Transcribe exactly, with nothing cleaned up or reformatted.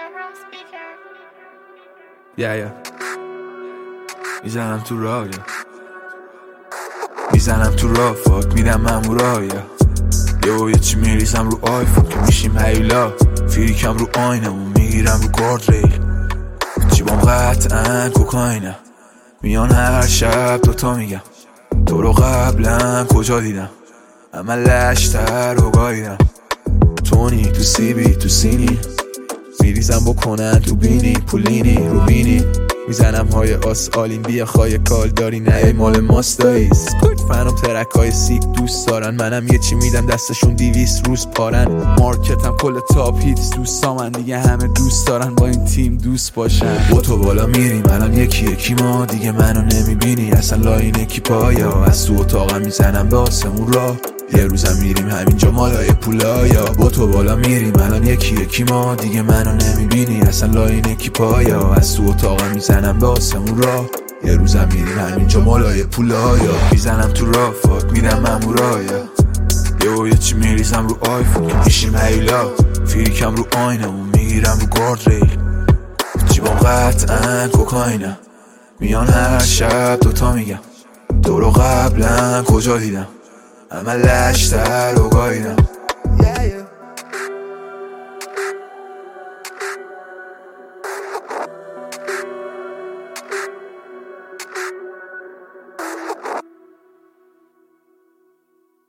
یا یا میزنم تو راه، میزنم تو راه فاک میدم مامورا، یا یه یه چی میریزم رو آیفون که میشیم هیولا، فیریکم رو آینمون میگیرم رو گارد ریل، جیبام قطعا کوکاینه، میان هر شب دوتا میگم تو رو قبلا کجا دیدم، اما لشتر رو گاییدم، تونی تو سیبی تو سینی میریزم بکنن تو بینی، پولینی رو بینی میزنم های آس آلین بیا خواهی کال داری نه ای مال ماست داییز فنم ترک های سیک دوست دارن، منم یه چی میدم دستشون دیویست روز پارن، مارکتم کل تاپ هیتس دوستا من دیگه همه دوست دارن با این تیم دوست باشن، با تو بالا میریم الان یکی یکی ما دیگه منو نمیبینی اصلا لاین کی پایا، از تو اتاقم میزنم به آسمون را یه روزم میریم همینجا مالای پولایا، با تو بالا میریم الان یکی یکی ما دیگه منو نمیبینی اصلا لاین کی پایا، از تو اتاقم میزنم به آسمون را یه روزم میریم همینجا مالای پولایا، میزنم تو راه فاک میدم مامورایا، یه یه چی میریزم رو آیفون که میشیم هیولا، فیریکم رو آینمون میگیرم رو گارد ریل، جیبام قطعا کوکاینه، میان هر شب دوتا میگم تو رو قبلا کجا دیدم، اما لشتر رو گاییدم.